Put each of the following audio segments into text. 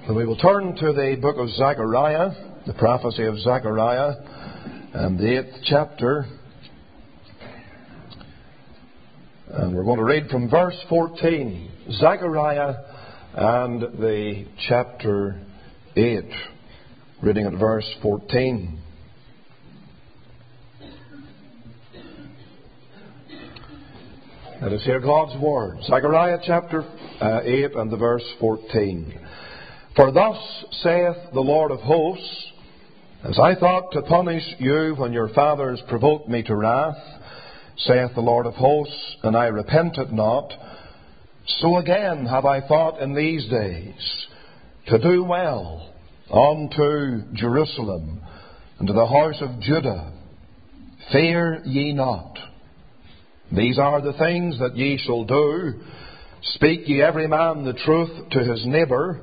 And we will turn to the book of Zechariah, the prophecy of Zechariah, and the 8th chapter. And we're going to read from verse 14. Zechariah and the chapter 8. Reading at verse 14. Let us hear God's word. Zechariah chapter 8 and the verse 14. For thus saith the Lord of hosts, as I thought to punish you when your fathers provoked me to wrath, saith the Lord of hosts, and I repented not, so again have I thought in these days to do well unto Jerusalem and to the house of Judah. Fear ye not. These are the things that ye shall do. Speak ye every man the truth to his neighbour.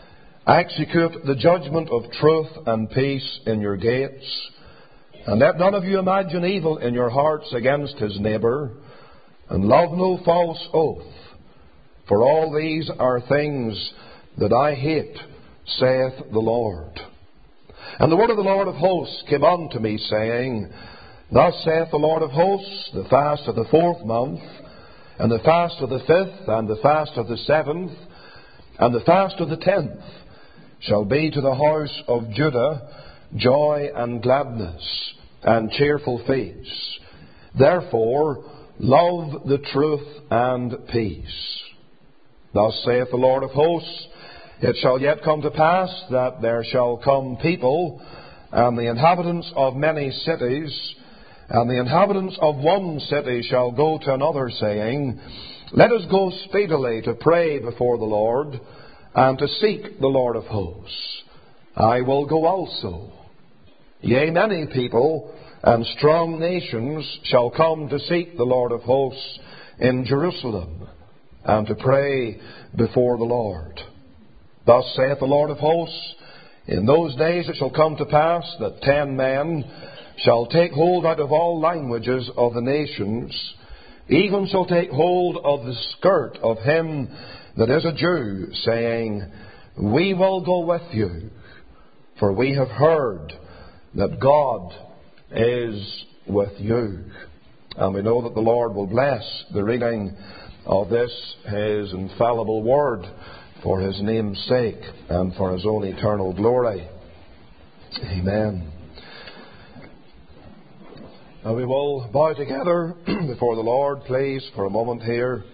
Execute the judgment of truth and peace in your gates. And let none of you imagine evil in your hearts against his neighbour. And love no false oath. For all these are things that I hate, saith the Lord. And the word of the Lord of hosts came unto me, saying, Thus saith the Lord of hosts, the fast of the 4th month, and the fast of the 5th, and the fast of the 7th, and the fast of the 10th, shall be to the house of Judah joy and gladness, and cheerful feasts. Therefore, love the truth and peace. Thus saith the Lord of hosts, It shall yet come to pass that there shall come people, and the inhabitants of many cities, and the inhabitants of one city shall go to another, saying, Let us go speedily to pray before the Lord, and to seek the Lord of hosts. I will go also. Yea, many people and strong nations shall come to seek the Lord of hosts in Jerusalem, and to pray before the Lord. Thus saith the Lord of hosts, In those days it shall come to pass that 10 men shall take hold out of all languages of the nations, even shall take hold of the skirt of him that is a Jew, saying, We will go with you, for we have heard that God is with you. And we know that the Lord will bless the reading of this, His infallible word, for His name's sake and for His own eternal glory. Amen. Now we will bow together before the Lord, please, for a moment here.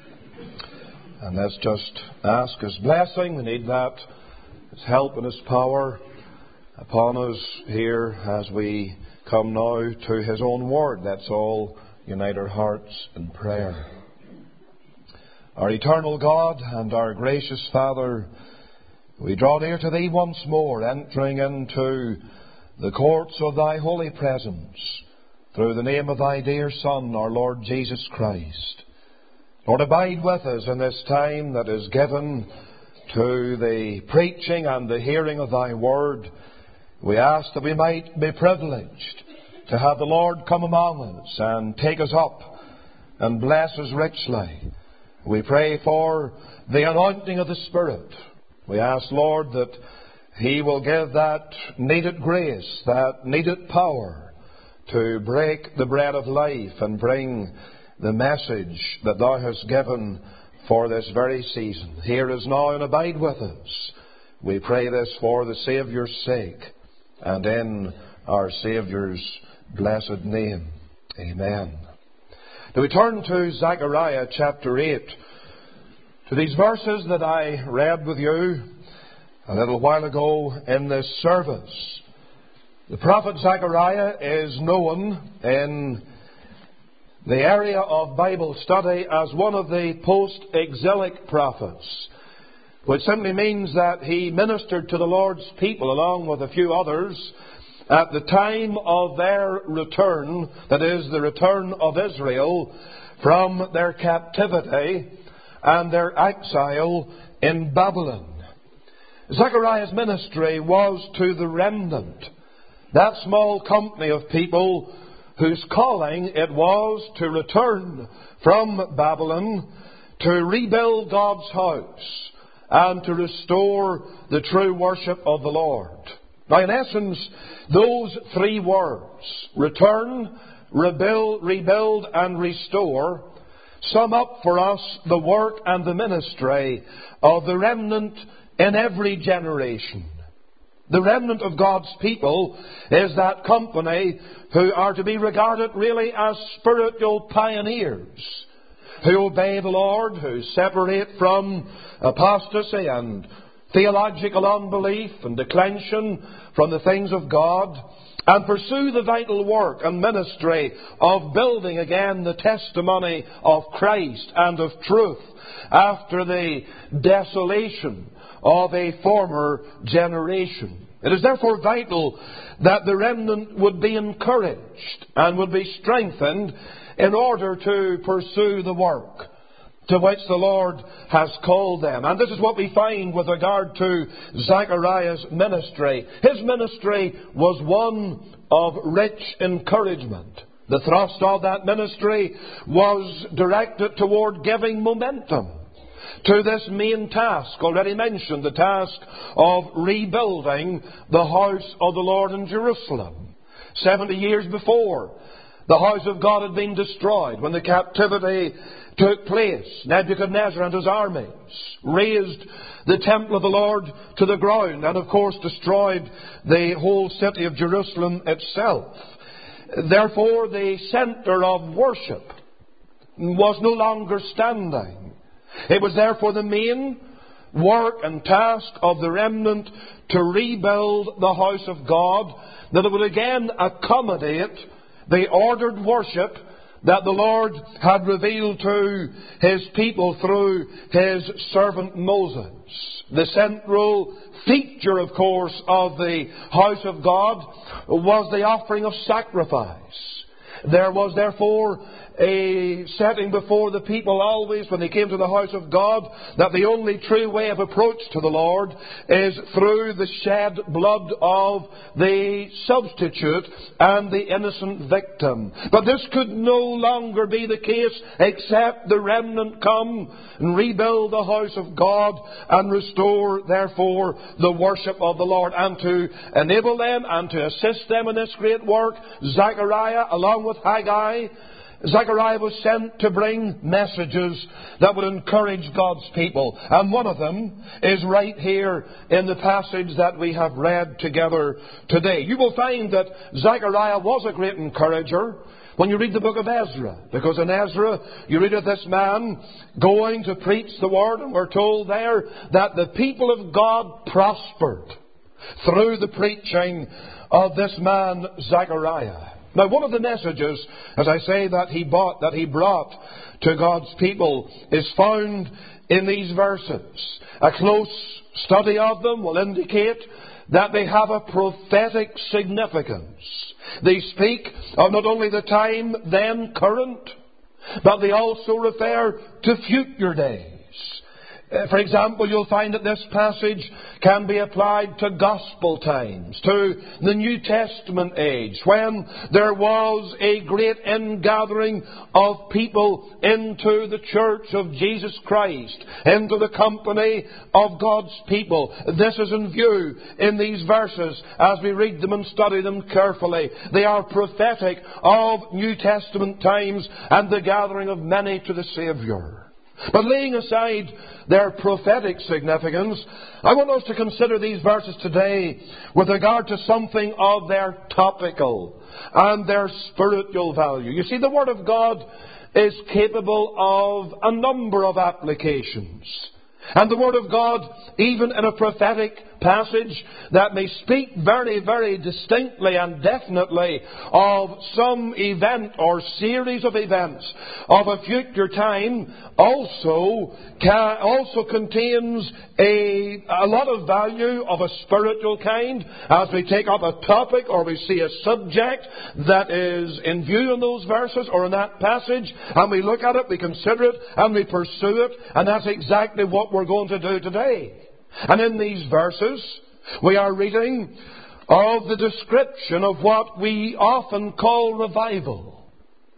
And let's just ask His blessing. We need that, His help and His power upon us here as we come now to His own word. Let's all unite our hearts in prayer. Our eternal God and our gracious Father, we draw near to Thee once more, entering into the courts of Thy holy presence through the name of Thy dear Son, our Lord Jesus Christ. Lord, abide with us in this time that is given to the preaching and the hearing of Thy word. We ask that we might be privileged to have the Lord come among us and take us up and bless us richly. We pray for the anointing of the Spirit. We ask, Lord, that He will give that needed grace, that needed power to break the bread of life and bring the message that Thou hast given for this very season. Hear us now and abide with us. We pray this for the Saviour's sake and in our Saviour's blessed name. Amen. Now we turn to Zechariah chapter 8, to these verses that I read with you a little while ago in this service. The prophet Zechariah is known in the area of Bible study as one of the post-exilic prophets, which simply means that he ministered to the Lord's people along with a few others at the time of their return, that is, the return of Israel from their captivity and their exile in Babylon. Zechariah's ministry was to the remnant, that small company of people whose calling it was to return from Babylon to rebuild God's house and to restore the true worship of the Lord. Now, in essence, those three words, return, rebuild and restore, sum up for us the work and the ministry of the remnant in every generation. The remnant of God's people is that company who are to be regarded really as spiritual pioneers, who obey the Lord, who separate from apostasy and theological unbelief and declension from the things of God, and pursue the vital work and ministry of building again the testimony of Christ and of truth after the desolation of a former generation. It is therefore vital that the remnant would be encouraged and would be strengthened in order to pursue the work to which the Lord has called them. And this is what we find with regard to Zechariah's ministry. His ministry was one of rich encouragement. The thrust of that ministry was directed toward giving momentum to this main task, already mentioned, the task of rebuilding the house of the Lord in Jerusalem. 70 years before, the house of God had been destroyed when the captivity took place. Nebuchadnezzar and his armies razed the temple of the Lord to the ground and, of course, destroyed the whole city of Jerusalem itself. Therefore, the center of worship was no longer standing. It was therefore the main work and task of the remnant to rebuild the house of God, that it would again accommodate the ordered worship that the Lord had revealed to His people through His servant Moses. The central feature, of course, of the house of God was the offering of sacrifice. There was therefore a setting before the people always when they came to the house of God that the only true way of approach to the Lord is through the shed blood of the substitute and the innocent victim. But this could no longer be the case except the remnant come and rebuild the house of God and restore therefore the worship of the Lord. And to enable them and to assist them in this great work, Zechariah along with Haggai, Zechariah was sent to bring messages that would encourage God's people. And one of them is right here in the passage that we have read together today. You will find that Zechariah was a great encourager when you read the book of Ezra. Because in Ezra, you read of this man going to preach the word, and we're told there that the people of God prospered through the preaching of this man Zechariah. Now, one of the messages, as I say, that he brought to God's people is found in these verses. A close study of them will indicate that they have a prophetic significance. They speak of not only the time then current, but they also refer to future days. For example, you'll find that this passage can be applied to gospel times, to the New Testament age, when there was a great ingathering of people into the church of Jesus Christ, into the company of God's people. This is in view in these verses as we read them and study them carefully. They are prophetic of New Testament times and the gathering of many to the Saviour. But laying aside their prophetic significance, I want us to consider these verses today with regard to something of their topical and their spiritual value. You see, the Word of God is capable of a number of applications. And the Word of God, even in a prophetic passage that may speak very, very distinctly and definitely of some event or series of events of a future time, also contains a lot of value of a spiritual kind as we take up a topic or we see a subject that is in view in those verses or in that passage, and we look at it, we consider it, and we pursue it, and that's exactly what we're going to do today. And in these verses, we are reading of the description of what we often call revival.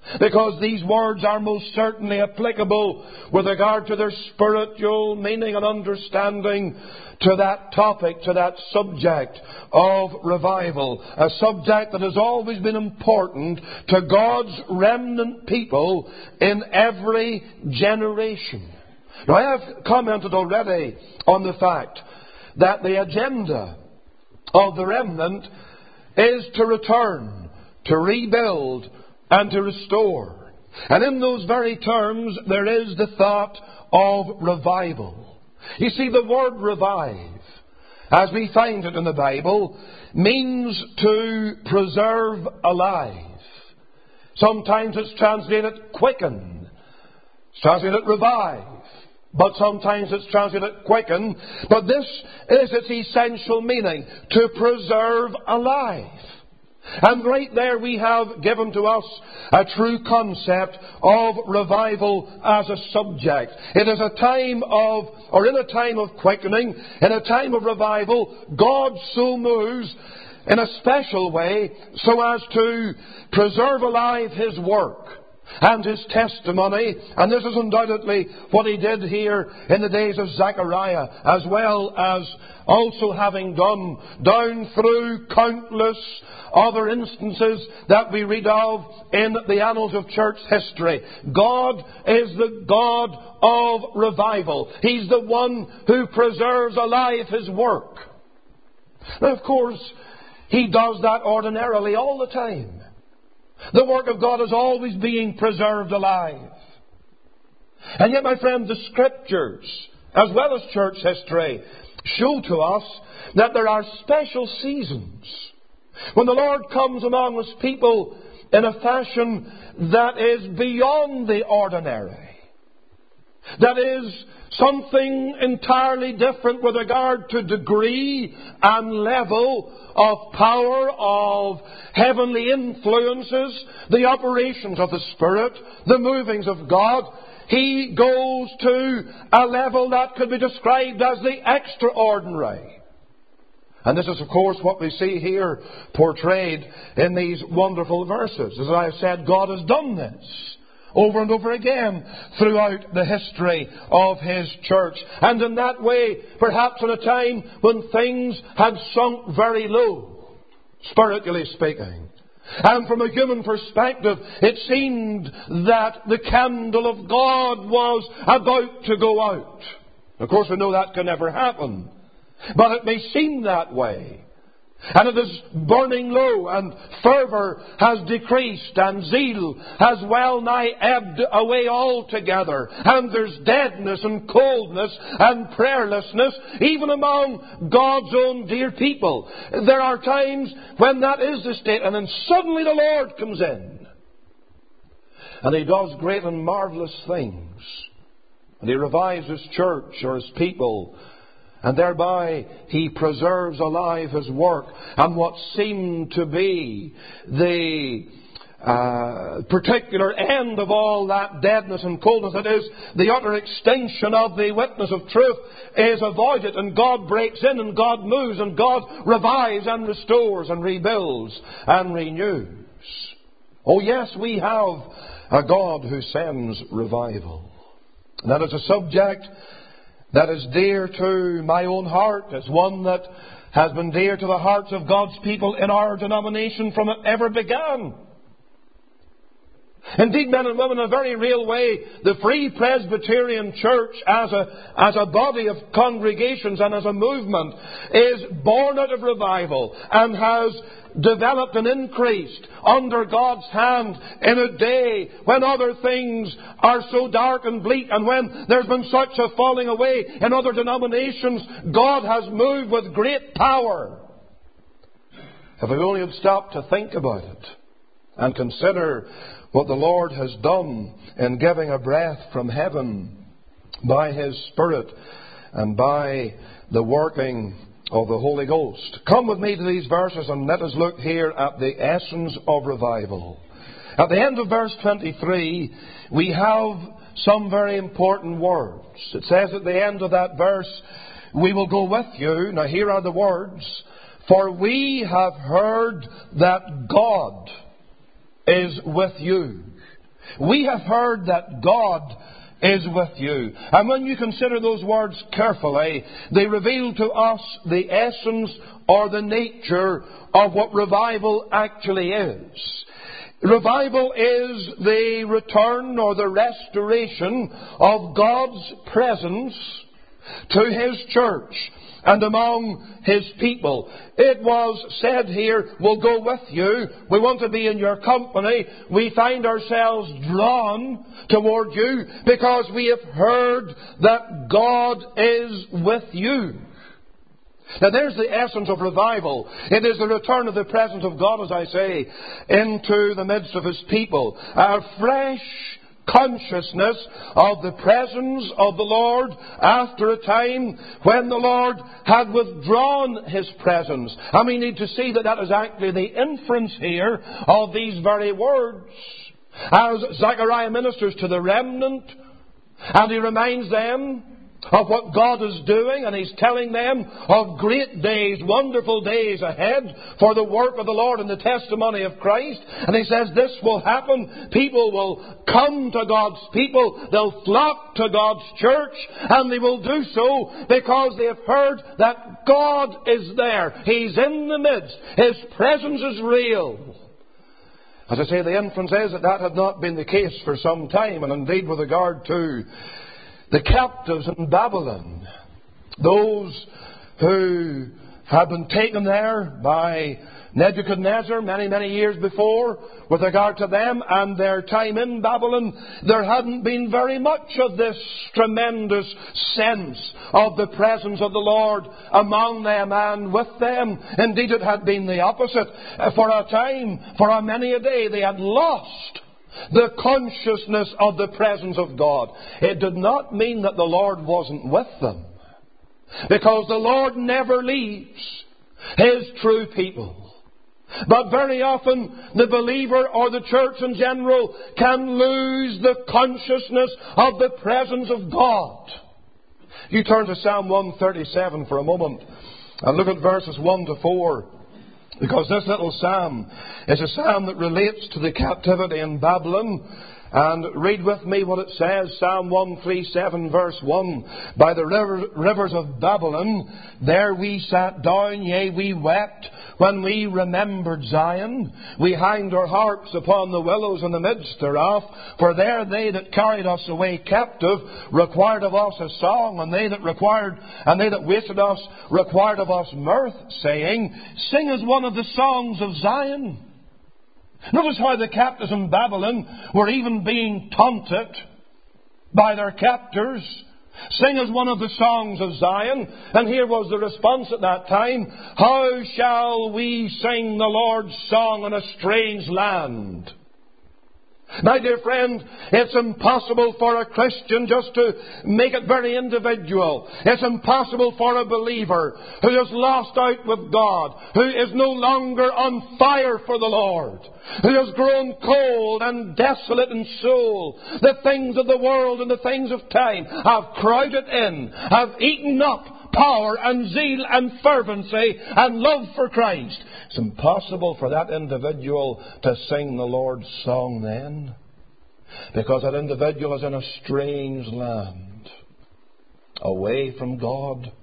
because these words are most certainly applicable with regard to their spiritual meaning and understanding to that topic, to that subject of revival. A subject that has always been important to God's remnant people in every generation. Now, I have commented already on the fact that the agenda of the remnant is to return, to rebuild, and to restore. And in those very terms, there is the thought of revival. You see, the word revive, as we find it in the Bible, means to preserve alive. Sometimes it's translated quicken. It's translated revive. But sometimes it's translated quicken. But this is its essential meaning, to preserve alive. And right there we have given to us a true concept of revival as a subject. It is a time of, or in a time of quickening, in a time of revival, God so moves in a special way so as to preserve alive His work and His testimony. And this is undoubtedly what He did here in the days of Zechariah, as well as also having done down through countless other instances that we read of in the annals of church history. God is the God of revival. He's the one who preserves alive His work. Now, of course, He does that ordinarily all the time. The work of God is always being preserved alive. And yet, my friend, the Scriptures, as well as church history, show to us that there are special seasons when the Lord comes among His people in a fashion that is beyond the ordinary. That is something entirely different with regard to degree and level of power, of heavenly influences, the operations of the Spirit, the movings of God. He goes to a level that could be described as the extraordinary. And this is, of course, what we see here portrayed in these wonderful verses. As I have said, God has done this over and over again throughout the history of His church. And in that way, perhaps in a time when things had sunk very low, spiritually speaking. And from a human perspective, it seemed that the candle of God was about to go out. Of course, we know that can never happen. But it may seem that way. And it is burning low, and fervour has decreased, and zeal has well nigh ebbed away altogether. And there's deadness and coldness and prayerlessness, even among God's own dear people. There are times when that is the state, and then suddenly the Lord comes in. And He does great and marvellous things. And He revives His church or His people. And thereby He preserves alive His work. And what seemed to be the particular end of all that deadness and coldness, that is, the utter extinction of the witness of truth, is avoided. And God breaks in, and God moves, and God revives and restores and rebuilds and renews. Oh yes, we have a God who sends revival. And that is a subject that is dear to my own heart. It's one that has been dear to the hearts of God's people in our denomination from it ever began. Indeed, men and women, in a very real way, the Free Presbyterian Church as a body of congregations and as a movement is born out of revival and has developed and increased under God's hand in a day when other things are so dark and bleak, and when there's been such a falling away in other denominations. God has moved with great power. If we only had stopped to think about it and consider what the Lord has done in giving a breath from heaven by His Spirit and by the working of the Holy Ghost. Come with me to these verses and let us look here at the essence of revival. At the end of verse 23, we have some very important words. It says at the end of that verse, "We will go with you." Now here are the words. "For we have heard that God is with you." We have heard that God is with you. And when you consider those words carefully, they reveal to us the essence or the nature of what revival actually is. Revival is the return or the restoration of God's presence to His church and among His people. It was said here, we'll go with you. We want to be in your company. We find ourselves drawn toward you because we have heard that God is with you. Now there's the essence of revival. It is the return of the presence of God, as I say, into the midst of His people. A fresh consciousness of the presence of the Lord after a time when the Lord had withdrawn His presence. And we need to see that that is actually the inference here of these very words. As Zechariah ministers to the remnant, and he reminds them of what God is doing, and He's telling them of great days, wonderful days ahead for the work of the Lord and the testimony of Christ. And He says this will happen. People will come to God's people. They'll flock to God's church, and they will do so because they have heard that God is there. He's in the midst. His presence is real. As I say, the inference is that that had not been the case for some time, and indeed with regard to the captives in Babylon, those who had been taken there by Nebuchadnezzar many, many years before, with regard to them and their time in Babylon, there hadn't been very much of this tremendous sense of the presence of the Lord among them and with them. Indeed, it had been the opposite. For a time, for a many a day, they had lost the consciousness of the presence of God. It did not mean that the Lord wasn't with them, because the Lord never leaves His true people. But very often the believer or the church in general can lose the consciousness of the presence of God. You turn to Psalm 137 for a moment and look at verses 1 to 4. Because this little psalm is a psalm that relates to the captivity in Babylon. And read with me what it says, Psalm 137 verse 1. By the rivers of Babylon, there we sat down, yea, we wept, when we remembered Zion. We hanged our harps upon the willows in the midst thereof. For there they that carried us away captive required of us a song, and they that wasted us required of us mirth, saying, Sing as one of the songs of Zion. Notice how the captives in Babylon were even being taunted by their captors. Sing as one of the songs of Zion. And here was the response at that time. How shall we sing the Lord's song in a strange land? My dear friend, it's impossible for a Christian just to make it very individual. It's impossible for a believer who has lost out with God, who is no longer on fire for the Lord, who has grown cold and desolate in soul. The things of the world and the things of time have crowded in, have eaten up power and zeal and fervency and love for Christ. It's impossible for that individual to sing the Lord's song then, because that individual is in a strange land, away from God,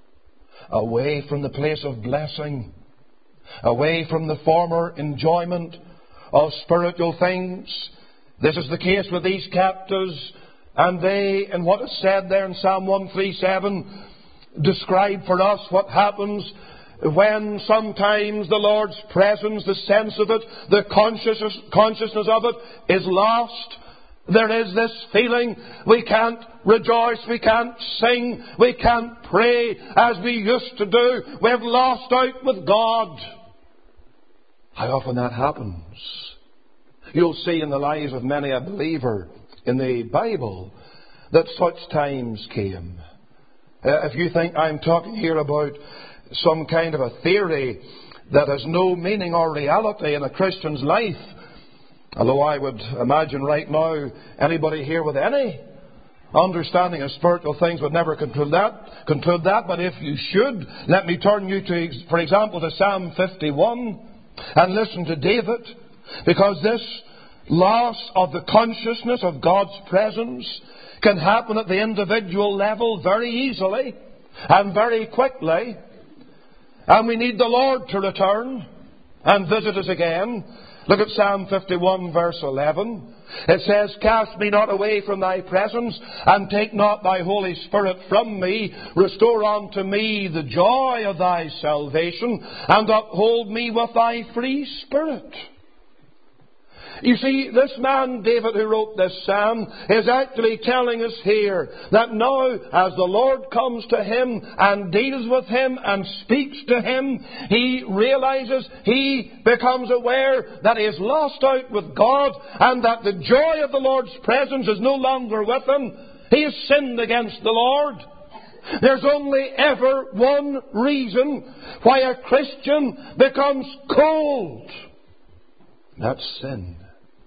away from the place of blessing, away from the former enjoyment of spiritual things. This is the case with these captives, and they, in what is said there in Psalm 137, describe for us what happens when sometimes the Lord's presence, the sense of it, the consciousness of it is lost. There is this feeling we can't rejoice, we can't sing, we can't pray as we used to do. We've lost out with God. How often that happens? You'll see in the lives of many a believer in the Bible that such times came. If you think I'm talking here about some kind of a theory that has no meaning or reality in a Christian's life, although I would imagine right now anybody here with any understanding of spiritual things would never conclude that. But if you should, let me turn you to, for example, to Psalm 51 and listen to David, because this loss of the consciousness of God's presence can happen at the individual level very easily and very quickly. And we need the Lord to return and visit us again. Look at Psalm 51 verse 11. It says, "Cast me not away from thy presence, and take not thy Holy Spirit from me. Restore unto me the joy of thy salvation, and uphold me with thy free spirit." You see, this man, David, who wrote this psalm, is actually telling us here that now, as the Lord comes to him and deals with him and speaks to him, he realizes, he becomes aware that he is lost out with God and that the joy of the Lord's presence is no longer with him. He has sinned against the Lord. There's only ever one reason why a Christian becomes cold. That's sin.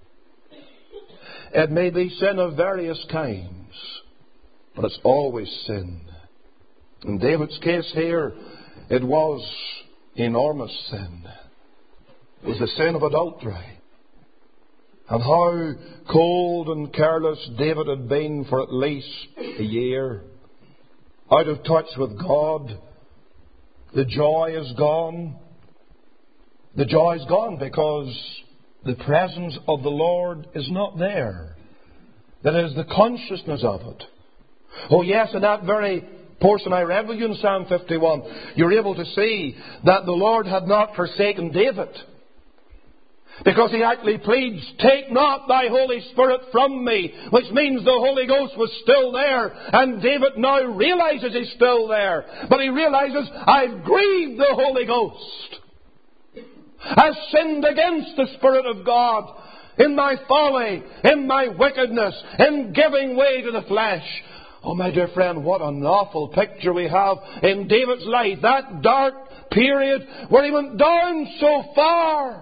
It may be sin of various kinds, but it's always sin. In David's case here, it was enormous sin. It was the sin of adultery. And how cold and careless David had been for at least a year. Out of touch with God. The joy is gone. The joy is gone because the presence of the Lord is not there. That is the consciousness of it. Oh yes, in that very portion I read with you in Psalm 51, you're able to see that the Lord had not forsaken David. Because he actually pleads, "Take not thy Holy Spirit from me," which means the Holy Ghost was still there. And David now realizes he's still there. But he realizes, "I've grieved the Holy Ghost. I've sinned against the Spirit of God in my folly, in my wickedness, in giving way to the flesh." Oh, my dear friend, what an awful picture we have in David's life. That dark period where he went down so far.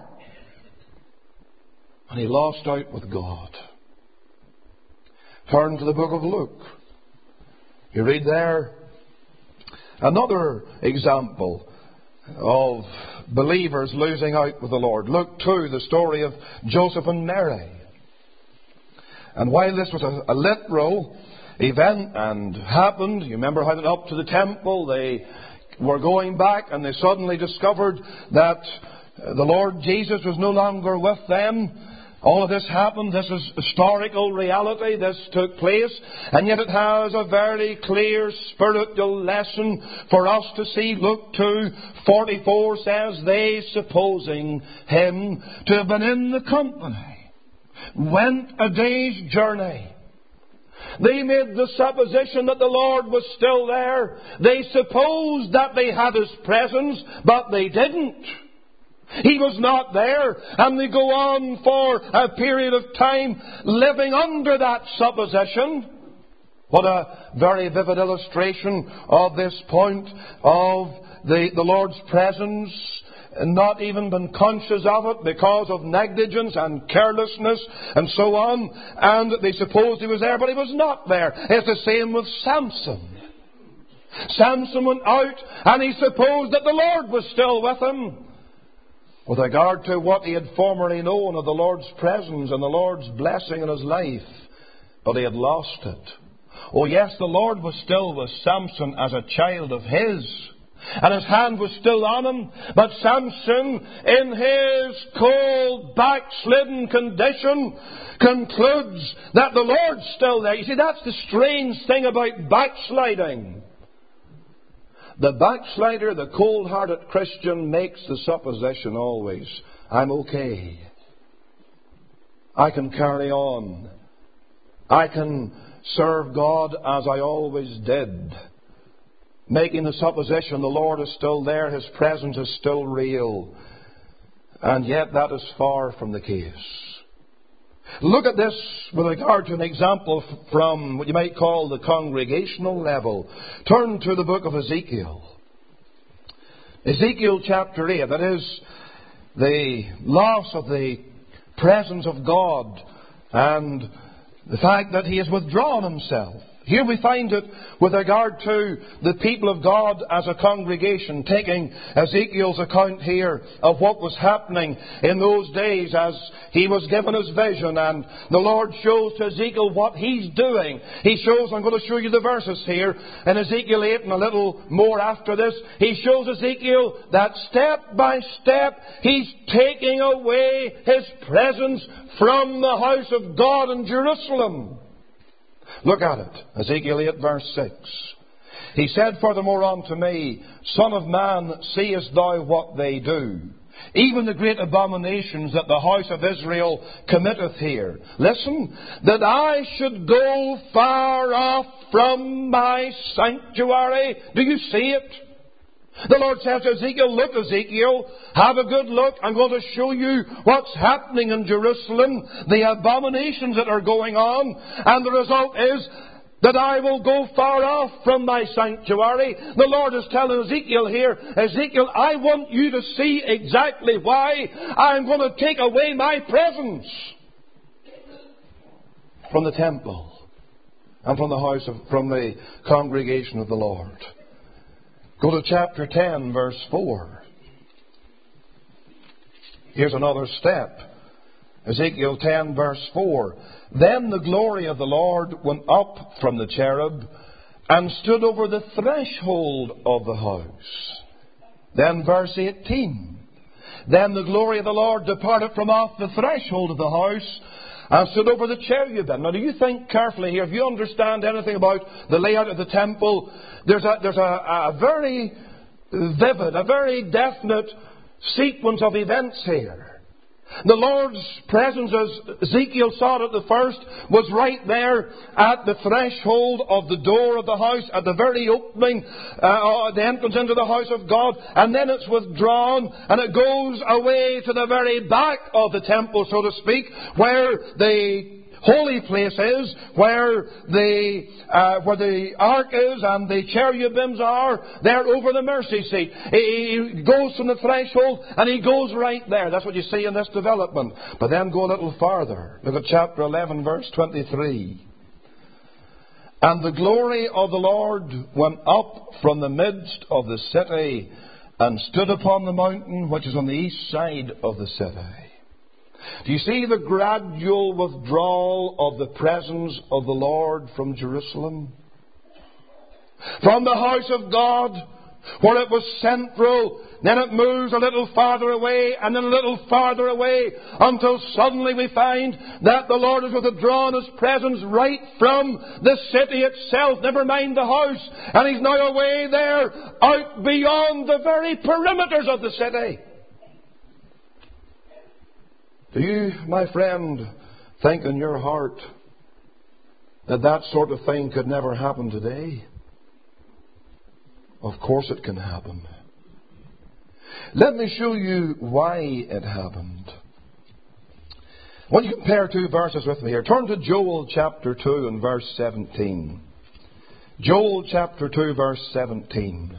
And he lost out with God. Turn to the book of Luke. You read there another example of believers losing out with the Lord. Luke 2, the story of Joseph and Mary. And while this was a literal event and happened, you remember how they went up to the temple, they were going back and they suddenly discovered that the Lord Jesus was no longer with them. All of this happened. This is historical reality. This took place. And yet it has a very clear spiritual lesson for us to see. Luke 2:44 says, "They, supposing him to have been in the company, went a day's journey." They made the supposition that the Lord was still there. They supposed that they had His presence, but they didn't. He was not there, and they go on for a period of time living under that supposition. What a very vivid illustration of this point of the Lord's presence, not even been conscious of it because of negligence and carelessness and so on. And they supposed He was there, but He was not there. It's the same with Samson. Samson went out, and he supposed that the Lord was still with him, with regard to what he had formerly known of the Lord's presence and the Lord's blessing in his life. But he had lost it. Oh yes, the Lord was still with Samson as a child of His. And His hand was still on him. But Samson, in his cold, backslidden condition, concludes that the Lord's still there. You see, that's the strange thing about backsliding. The backslider, the cold-hearted Christian, makes the supposition always, "I'm okay. I can carry on. I can serve God as I always did." Making the supposition the Lord is still there, His presence is still real. And yet that is far from the case. Look at this with regard to an example from what you might call the congregational level. Turn to the book of Ezekiel. Ezekiel chapter 8, that is the loss of the presence of God and the fact that He has withdrawn Himself. Here we find it with regard to the people of God as a congregation, taking Ezekiel's account here of what was happening in those days as he was given his vision, and the Lord shows to Ezekiel what he's doing. He shows, I'm going to show you the verses here, in Ezekiel 8 and a little more after this, he shows Ezekiel that step by step he's taking away his presence from the house of God in Jerusalem. Look at it. Ezekiel 8 verse 6. He said furthermore unto me, Son of man, seest thou what they do? Even the great abominations that the house of Israel committeth here. Listen, that I should go far off from my sanctuary. Do you see it? The Lord says to Ezekiel, look, Ezekiel, have a good look. I'm going to show you what's happening in Jerusalem, the abominations that are going on, and the result is that I will go far off from my sanctuary. The Lord is telling Ezekiel here, Ezekiel, I want you to see exactly why I'm going to take away my presence from the temple and from the congregation of the Lord. Go to chapter 10, verse 4. Here's another step. Ezekiel 10, verse 4. Then the glory of the Lord went up from the cherub and stood over the threshold of the house. Then verse 18. Then the glory of the Lord departed from off the threshold of the house and stood over the cherubim. Now do you think carefully here, if you understand anything about the layout of the temple, there's a very vivid, a very definite sequence of events here. The Lord's presence, as Ezekiel saw it at the first, was right there at the threshold of the door of the house, at the very opening, the entrance into the house of God, and then it's withdrawn, and it goes away to the very back of the temple, so to speak, where the holy place is, where the ark is and the cherubims are, there over the mercy seat. He goes from the threshold and he goes right there. That's what you see in this development. But then go a little farther. Look at chapter 11, verse 23. And the glory of the Lord went up from the midst of the city and stood upon the mountain which is on the east side of the city. Do you see the gradual withdrawal of the presence of the Lord from Jerusalem? From the house of God, where it was central, then it moves a little farther away, and then a little farther away, until suddenly we find that the Lord has withdrawn His presence right from the city itself, never mind the house, and He's now away there, out beyond the very perimeters of the city. Do you, my friend, think in your heart that that sort of thing could never happen today? Of course it can happen. Let me show you why it happened. I want you to compare two verses with me here. Turn to Joel chapter 2 and verse 17. Joel chapter 2 verse 17.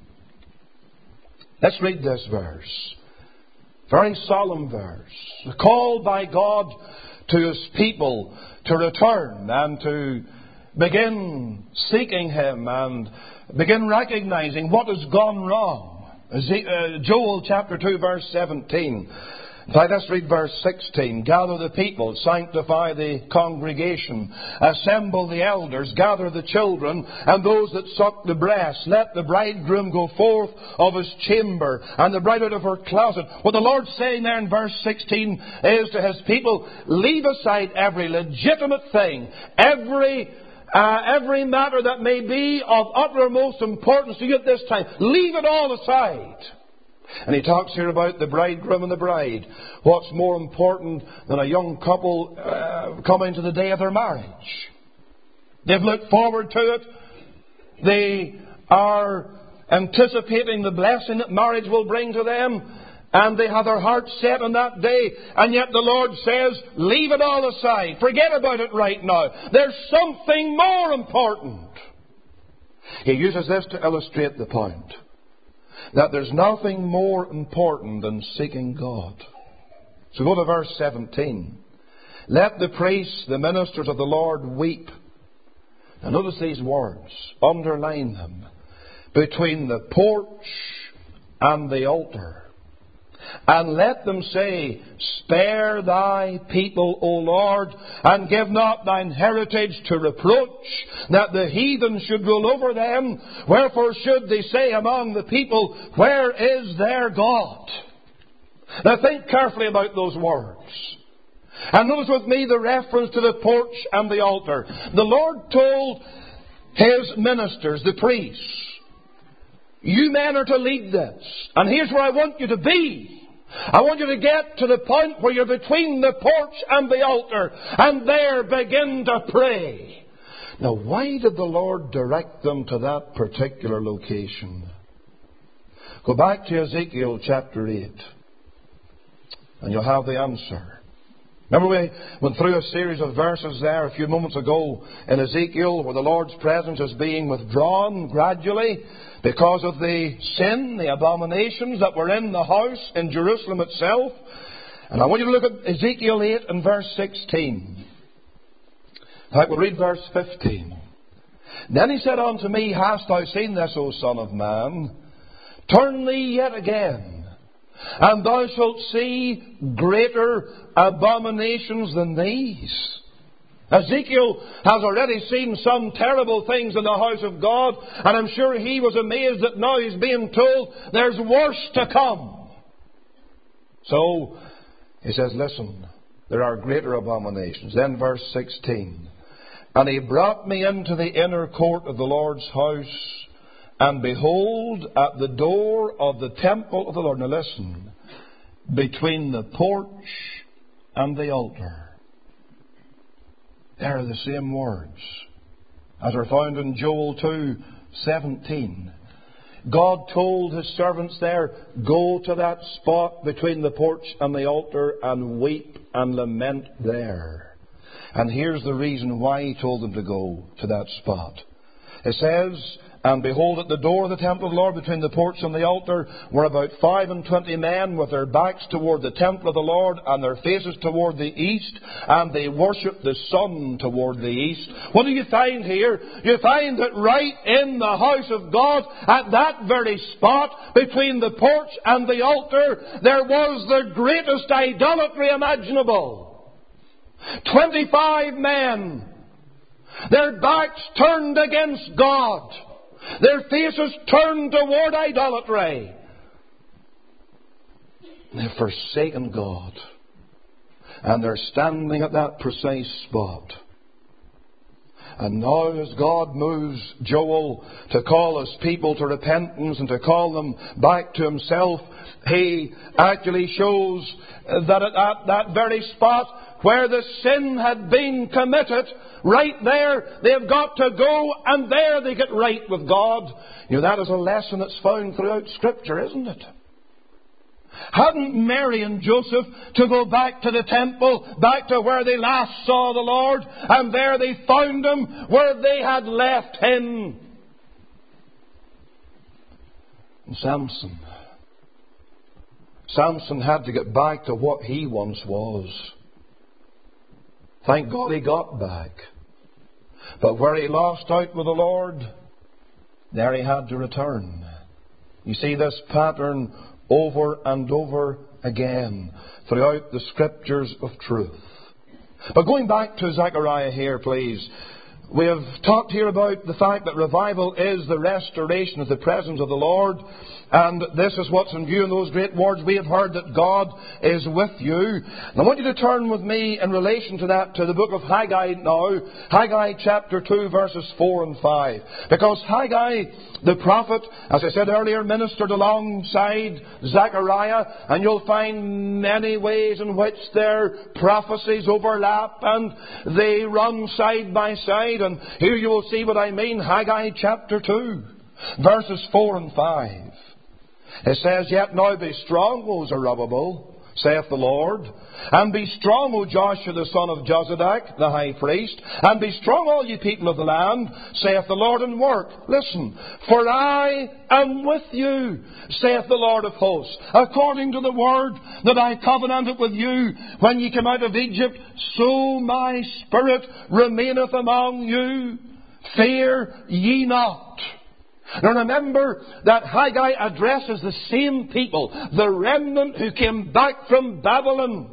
Let's read this verse. Very solemn verse. Called by God to His people to return and to begin seeking Him and begin recognizing what has gone wrong. Joel chapter 2 verse 17. In fact, let's read verse 16. Gather the people, sanctify the congregation, assemble the elders, gather the children, and those that suck the breast. Let the bridegroom go forth of his chamber, and the bride out of her closet. What the Lord's saying there in verse 16 is to His people, leave aside every legitimate thing, every matter that may be of uttermost importance to you at this time. Leave it all aside. And He talks here about the bridegroom and the bride. What's more important than a young couple coming to the day of their marriage? They've looked forward to it. They are anticipating the blessing that marriage will bring to them. And they have their hearts set on that day. And yet the Lord says, leave it all aside. Forget about it right now. There's something more important. He uses this to illustrate the point. That there's nothing more important than seeking God. So go to verse 17. Let the priests, the ministers of the Lord, weep. And notice these words. Underline them. Between the porch and the altar. And let them say, spare thy people, O Lord, and give not thine heritage to reproach, that the heathen should rule over them. Wherefore should they say among the people, where is their God? Now think carefully about those words. And notice with me the reference to the porch and the altar. The Lord told His ministers, the priests, you men are to lead this. And here's where I want you to be. I want you to get to the point where you're between the porch and the altar, and there begin to pray. Now, why did the Lord direct them to that particular location? Go back to Ezekiel chapter 8, and you'll have the answer. Remember we went through a series of verses there a few moments ago in Ezekiel where the Lord's presence is being withdrawn gradually because of the sin, the abominations that were in the house in Jerusalem itself. And I want you to look at Ezekiel 8 and verse 16. In fact, we'll read verse 15. Then he said unto me, hast thou seen this, O son of man? Turn thee yet again, and thou shalt see greater abominations than these. Ezekiel has already seen some terrible things in the house of God, and I'm sure he was amazed that now he's being told there's worse to come. So he says, listen, there are greater abominations. Then verse 16. And he brought me into the inner court of the Lord's house, and behold, at the door of the temple of the Lord. Now listen, between the porch and the altar. There are the same words as are found in Joel 2:17. God told His servants there, go to that spot between the porch and the altar and weep and lament there. And here's the reason why He told them to go to that spot. It says, and behold, at the door of the temple of the Lord, between the porch and the altar, were about 25 men with their backs toward the temple of the Lord and their faces toward the east, and they worshipped the sun toward the east. What do you find here? You find that right in the house of God, at that very spot, between the porch and the altar, there was the greatest idolatry imaginable. 25 men, their backs turned against God. Their faces turned toward idolatry. They've forsaken God. And they're standing at that precise spot. And now as God moves Joel to call His people to repentance and to call them back to Himself, He actually shows that at that very spot where the sin had been committed, right there, they've got to go, and there they get right with God. You know, that is a lesson that's found throughout Scripture, isn't it? Hadn't Mary and Joseph to go back to the temple, back to where they last saw the Lord, and there they found Him where they had left Him? And Samson had to get back to what he once was. Thank God he got back. But where he lost out with the Lord, there he had to return. You see this pattern over and over again throughout the Scriptures of truth. But going back to Zechariah here, please. We have talked here about the fact that revival is the restoration of the presence of the Lord. And this is what's in view in those great words. We have heard that God is with you. And I want you to turn with me in relation to that to the book of Haggai now. Haggai chapter 2 verses 4 and 5. Because Haggai, the prophet, as I said earlier, ministered alongside Zechariah. And you'll find many ways in which their prophecies overlap and they run side by side. And here you will see what I mean. Haggai chapter 2 verses 4 and 5. It says, Yet now be strong, O Zerubbabel, saith the Lord, and be strong, O Joshua the son of Jozadak, the high priest, and be strong, all ye people of the land, saith the Lord, and work. Listen, for I am with you, saith the Lord of hosts, according to the word that I covenanted with you when ye came out of Egypt, so my spirit remaineth among you. fear ye not. Now remember that Haggai addresses the same people, the remnant who came back from Babylon.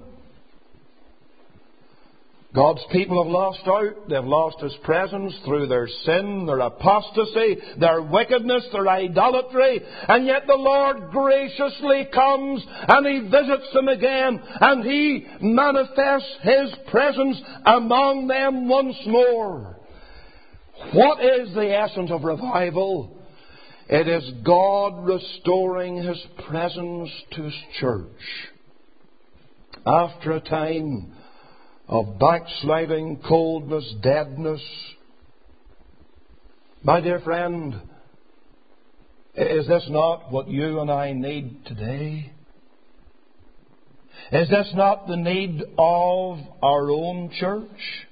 God's people have lost out. They've lost His presence through their sin, their apostasy, their wickedness, their idolatry. And yet the Lord graciously comes and He visits them again. And He manifests His presence among them once more. What is the essence of revival? It is God restoring His presence to His church. After a time of backsliding, coldness, deadness. My dear friend, is this not what you and I need today? Is this not the need of our own church?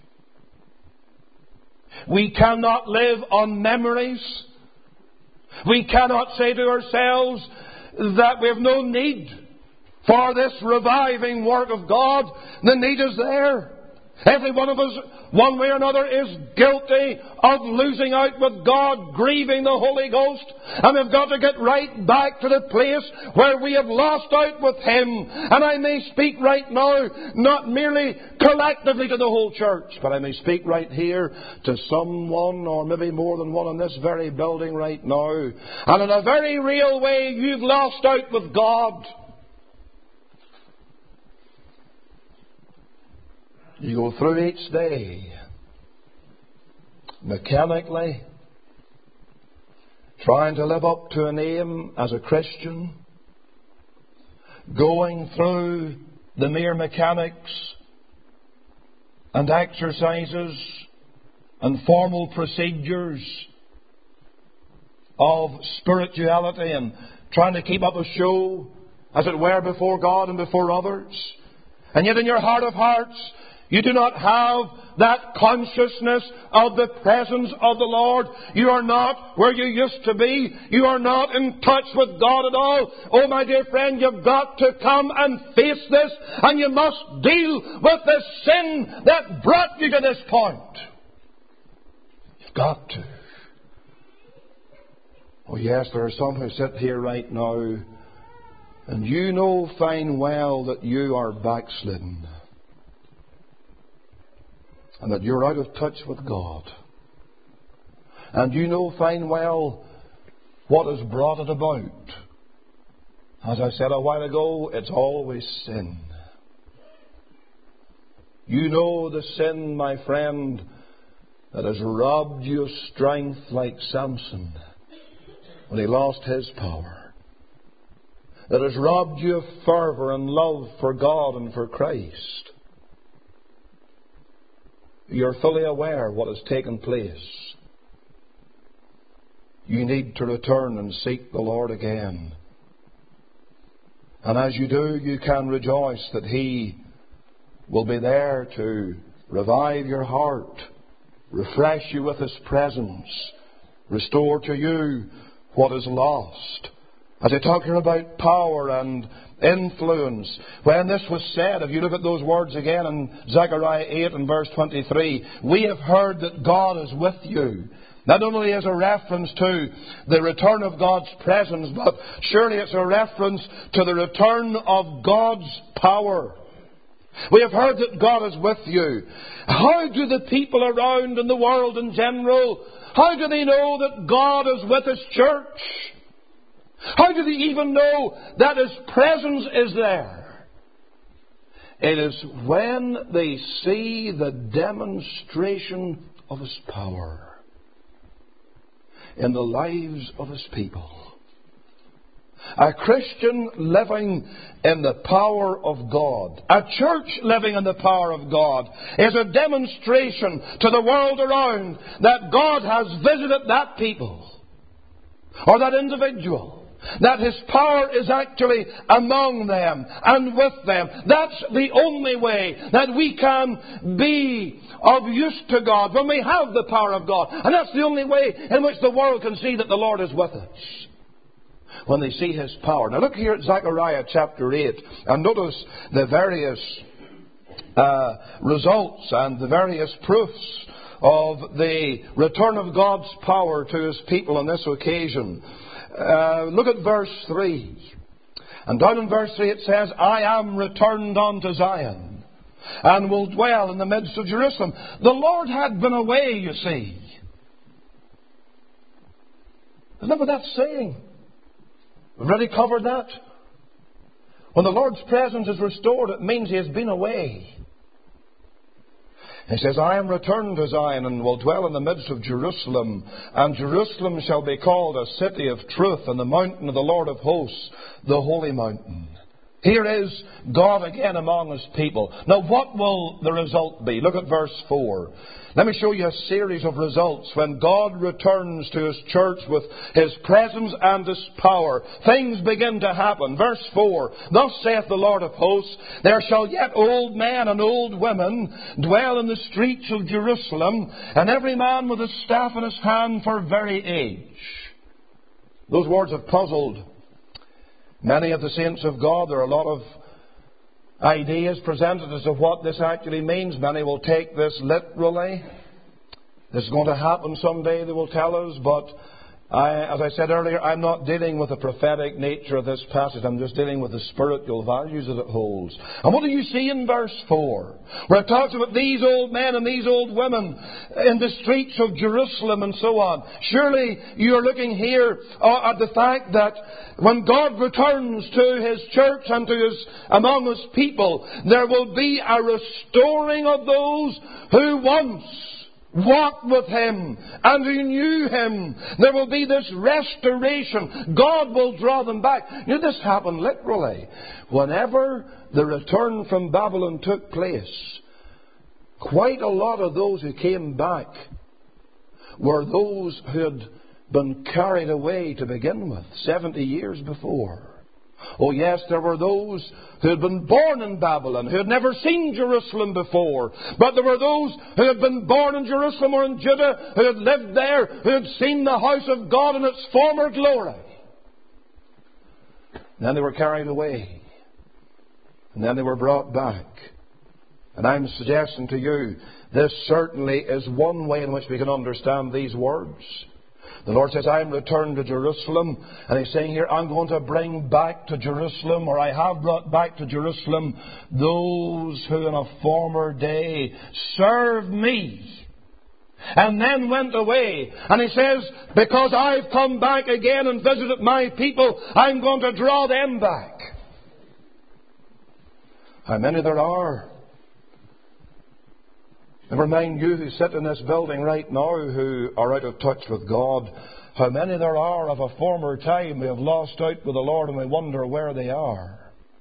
We cannot live on memories. We cannot say to ourselves that we have no need for this reviving work of God. The need is there. Every one of us, one way or another, is guilty of losing out with God, grieving the Holy Ghost. And we've got to get right back to the place where we have lost out with Him. And I may speak right now, not merely collectively to the whole church, but I may speak right here to someone, or maybe more than one, in this very building right now. And in a very real way, you've lost out with God. You go through each day mechanically, trying to live up to a name as a Christian, going through the mere mechanics and exercises and formal procedures of spirituality, and trying to keep up a show, as it were, before God and before others. And yet in your heart of hearts, you do not have that consciousness of the presence of the Lord. You are not where you used to be. You are not in touch with God at all. Oh, my dear friend, you've got to come and face this, and you must deal with the sin that brought you to this point. You've got to. Oh, yes, there are some who sit here right now, and you know fine well that you are backslidden, and that you're out of touch with God. And you know fine well what has brought it about. As I said a while ago, it's always sin. You know the sin, my friend, that has robbed you of strength like Samson when he lost his power. That has robbed you of fervour and love for God and for Christ. You're fully aware of what has taken place. You need to return and seek the Lord again. And as you do, you can rejoice that He will be there to revive your heart, refresh you with His presence, restore to you what is lost. As I talk here about power and influence, when this was said, if you look at those words again in Zechariah 8 and verse 23, we have heard that God is with you. Not only as a reference to the return of God's presence, but surely it's a reference to the return of God's power. We have heard that God is with you. How do the people around in the world in general, how do they know that God is with His church? How do they even know that His presence is there? It is when they see the demonstration of His power in the lives of His people. A Christian living in the power of God, a church living in the power of God, is a demonstration to the world around that God has visited that people or that individual. That His power is actually among them and with them. That's the only way that we can be of use to God, when we have the power of God. And that's the only way in which the world can see that the Lord is with us, when they see His power. Now look here at Zechariah chapter 8 and notice the various results and the various proofs of the return of God's power to His people on this occasion. Look at verse 3. And down in verse 3 it says, I am returned unto Zion, and will dwell in the midst of Jerusalem. The Lord had been away, you see. Remember that saying? We've already covered that. When the Lord's presence is restored, it means He has been away. He says, I am returned to Zion and will dwell in the midst of Jerusalem. And Jerusalem shall be called a city of truth, and the mountain of the Lord of hosts, the holy mountain. Here is God again among His people. Now what will the result be? Look at verse 4. Let me show you a series of results when God returns to His church with His presence and His power. Things begin to happen. Verse 4. Thus saith the Lord of hosts, there shall yet old men and old women dwell in the streets of Jerusalem, and every man with a staff in his hand for very age. Those words have puzzled many of the saints of God. There are a lot of ideas presented as to what this actually means. Many will take this literally. This is going to happen someday, they will tell us. But as I said earlier, I'm not dealing with the prophetic nature of this passage. I'm just dealing with the spiritual values that it holds. And what do you see in verse 4? Where it talks about these old men and these old women in the streets of Jerusalem and so on. Surely you're looking here at the fact that when God returns to His church and among His people, there will be a restoring of those who once walked with Him and who knew Him. There will be this restoration. God will draw them back. You know, this happened literally. Whenever the return from Babylon took place, quite a lot of those who came back were those who had been carried away to begin with, 70 years before. Oh yes, there were those who had been born in Babylon, who had never seen Jerusalem before. But there were those who had been born in Jerusalem or in Judah, who had lived there, who had seen the house of God in its former glory. And then they were carried away. And then they were brought back. And I'm suggesting to you, this certainly is one way in which we can understand these words. The Lord says, I am returned to Jerusalem. And He's saying here, I'm going to bring back to Jerusalem, or I have brought back to Jerusalem, those who in a former day served me and then went away. And He says, because I've come back again and visited my people, I'm going to draw them back. How many there are? Never mind you who sit in this building right now who are out of touch with God. How many there are of a former time who have lost out with the Lord, and we wonder where they are.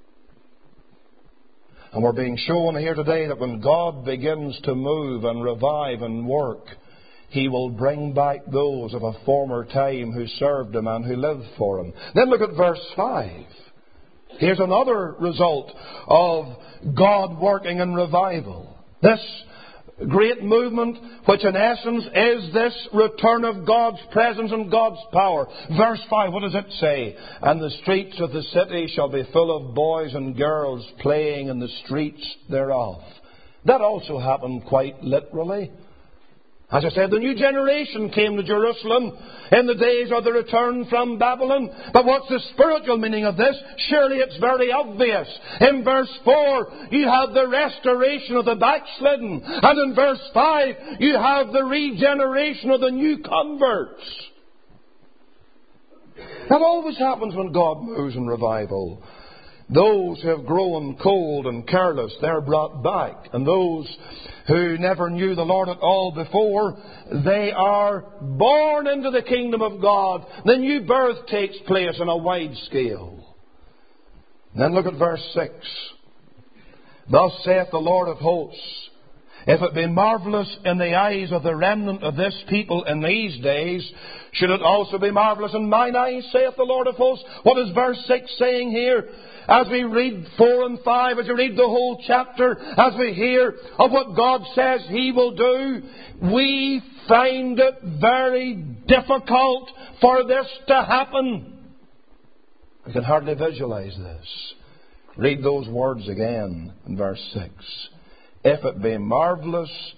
And we're being shown here today that when God begins to move and revive and work, He will bring back those of a former time who served Him and who lived for Him. Then look at verse 5. Here's another result of God working in revival. This great movement, which in essence is this return of God's presence and God's power. Verse 5, what does it say? And the streets of the city shall be full of boys and girls playing in the streets thereof. That also happened quite literally. As I said, the new generation came to Jerusalem in the days of the return from Babylon. But what's the spiritual meaning of this? Surely it's very obvious. In verse 4, you have the restoration of the backslidden. And in verse 5, you have the regeneration of the new converts. That always happens when God moves in revival. Those who have grown cold and careless, they're brought back. And those who never knew the Lord at all before, they are born into the kingdom of God. The new birth takes place on a wide scale. And then look at verse 6. Thus saith the Lord of hosts, if it be marvellous in the eyes of the remnant of this people in these days, should it also be marvellous in mine eyes, saith the Lord of hosts. What is verse 6 saying here? As we read 4 and 5, as we read the whole chapter, as we hear of what God says He will do, we find it very difficult for this to happen. We can hardly visualize this. Read those words again in verse 6. If it be marvellous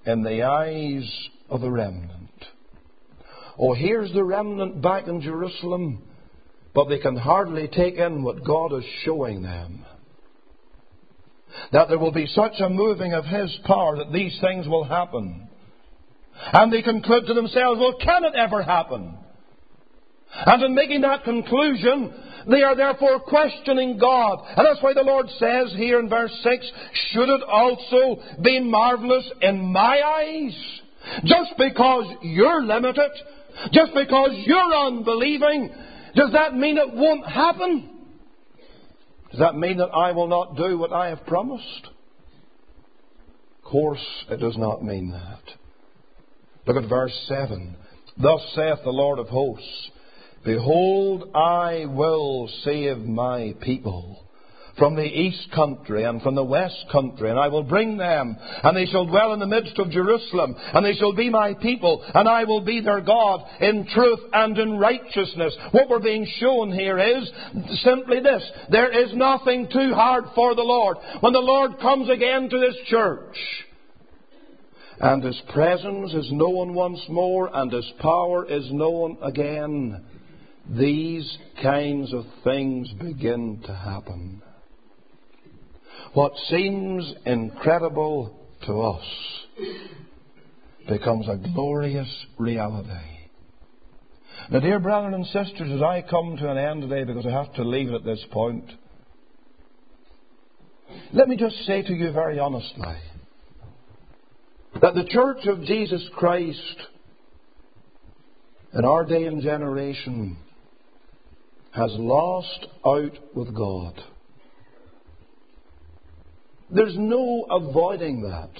in the eyes of the remnant. Oh, here's the remnant back in Jerusalem, but they can hardly take in what God is showing them. That there will be such a moving of His power that these things will happen. And they conclude to themselves, well, can it ever happen? And in making that conclusion, they are therefore questioning God. And that's why the Lord says here in verse 6, should it also be marvelous in my eyes? Just because you're limited, just because you're unbelieving, does that mean it won't happen? Does that mean that I will not do what I have promised? Of course, it does not mean that. Look at verse 7. Thus saith the Lord of hosts, behold, I will save my people from the east country and from the west country, and I will bring them, and they shall dwell in the midst of Jerusalem, and they shall be my people, and I will be their God in truth and in righteousness. What we're being shown here is simply this: there is nothing too hard for the Lord. When the Lord comes again to this church, and His presence is known once more, and His power is known again, these kinds of things begin to happen. What seems incredible to us becomes a glorious reality. Now, dear brethren and sisters, as I come to an end today, because I have to leave it at this point, let me just say to you very honestly that the Church of Jesus Christ in our day and generation has lost out with God. There's no avoiding that.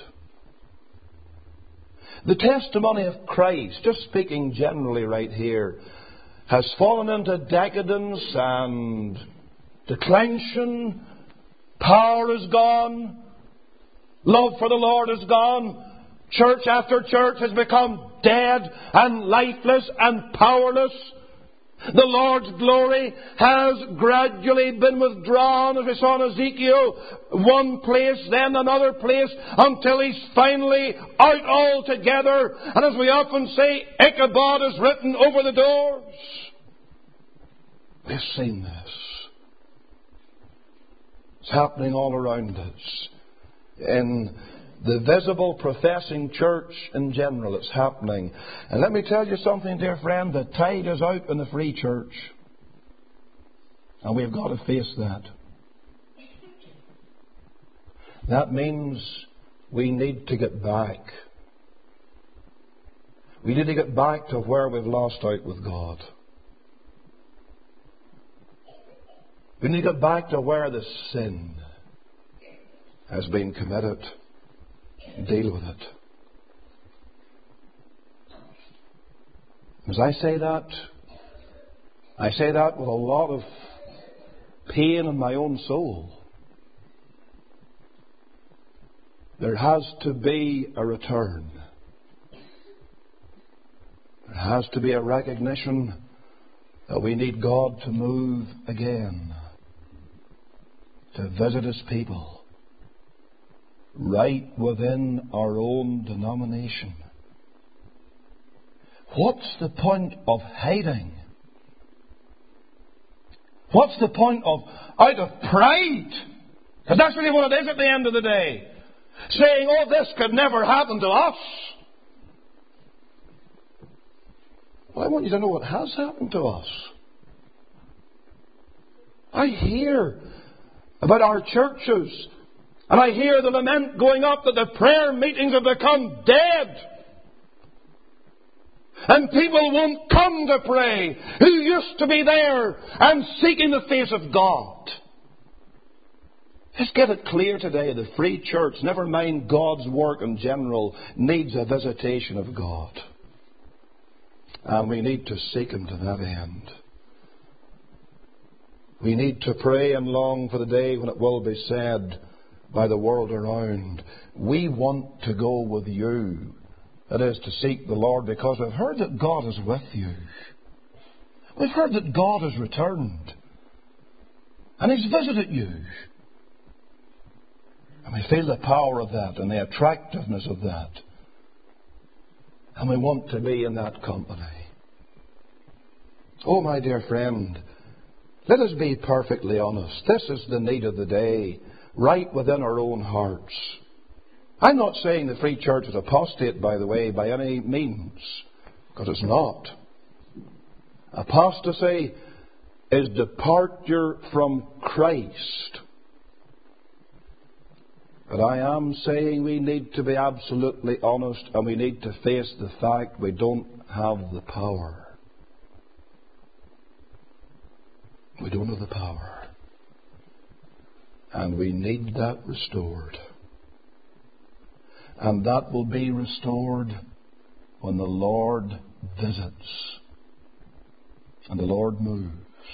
The testimony of Christ, just speaking generally right here, has fallen into decadence and declension. Power is gone. Love for the Lord is gone. Church after church has become dead and lifeless and powerless. The Lord's glory has gradually been withdrawn, as we saw in Ezekiel, one place, then another place, until He's finally out altogether. And as we often say, Ichabod is written over the doors. We've seen this. It's happening all around us. In the visible professing church in general, it's happening. And let me tell you something, dear friend, the tide is out in the free church. And we've got to face that. That means we need to get back. We need to get back to where we've lost out with God. We need to get back to where the sin has been committed. Deal with it. As I say that with a lot of pain in my own soul. There has to be a return. There has to be a recognition that we need God to move again, to visit His people right within our own denomination. What's the point of hiding? What's the point of, out of pride? Because that's really what it is at the end of the day. Saying, oh, this could never happen to us. Well, I want you to know what has happened to us. I hear about our churches, and I hear the lament going up that the prayer meetings have become dead. And people won't come to pray who used to be there and seeking the face of God. Let's get it clear today. The free church, never mind God's work in general, needs a visitation of God. And we need to seek Him to that end. We need to pray and long for the day when it will be said by the world around, we want to go with you. That is, to seek the Lord, because we've heard that God is with you. We've heard that God has returned. And He's visited you. And we feel the power of that and the attractiveness of that. And we want to be in that company. Oh, my dear friend, let us be perfectly honest. This is the need of the day, right within our own hearts. I'm not saying the Free Church is apostate, by the way, by any means, because it's not. Apostasy is departure from Christ. But I am saying we need to be absolutely honest, and we need to face the fact we don't have the power. We don't have the power. And we need that restored. And that will be restored when the Lord visits. And the Lord moves.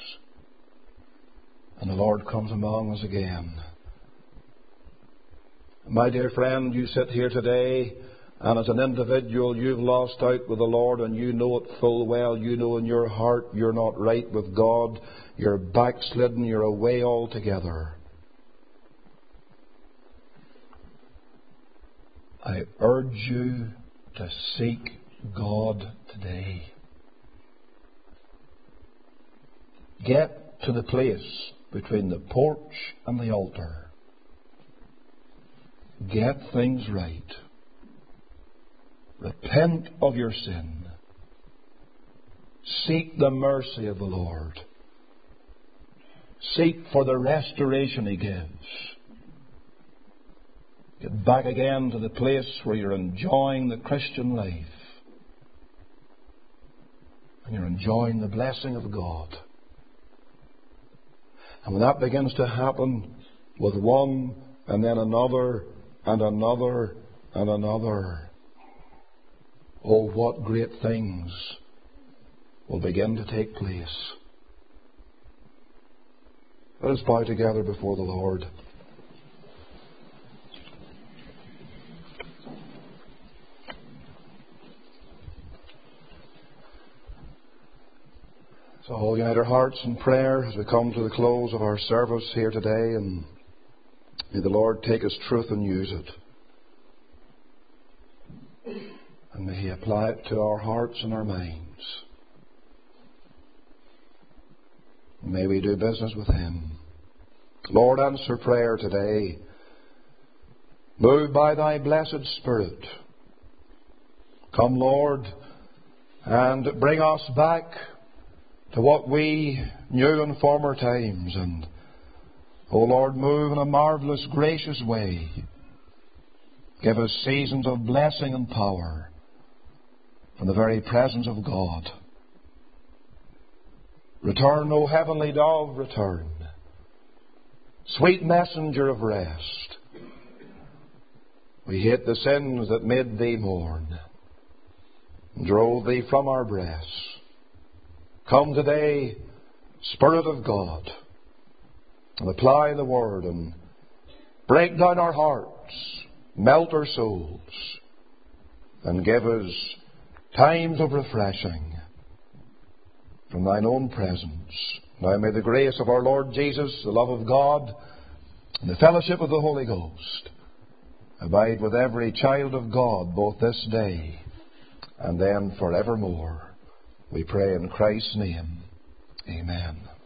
And the Lord comes among us again. My dear friend, you sit here today, and as an individual you've lost out with the Lord, and you know it full well. You know in your heart you're not right with God. You're backslidden. You're away altogether. I urge you to seek God today. Get to the place between the porch and the altar. Get things right. Repent of your sin. Seek the mercy of the Lord. Seek for the restoration He gives. Get back again to the place where you're enjoying the Christian life. And you're enjoying the blessing of God. And when that begins to happen with one and then another and another and another, oh, what great things will begin to take place. Let us bow together before the Lord. So all unite our hearts in prayer as we come to the close of our service here today, and may the Lord take His truth and use it. And may He apply it to our hearts and our minds. And may we do business with Him. Lord, answer prayer today. Move by Thy blessed Spirit. Come, Lord, and bring us back to what we knew in former times. And, O Lord, move in a marvellous, gracious way. Give us seasons of blessing and power from the very presence of God. Return, O heavenly dove, return. Sweet messenger of rest. We hate the sins that made Thee mourn and drove Thee from our breasts. Come today, Spirit of God, and apply the Word and break down our hearts, melt our souls, and give us times of refreshing from Thine own presence. Now may the grace of our Lord Jesus, the love of God, and the fellowship of the Holy Ghost abide with every child of God, both this day and then forevermore. We pray in Christ's name. Amen.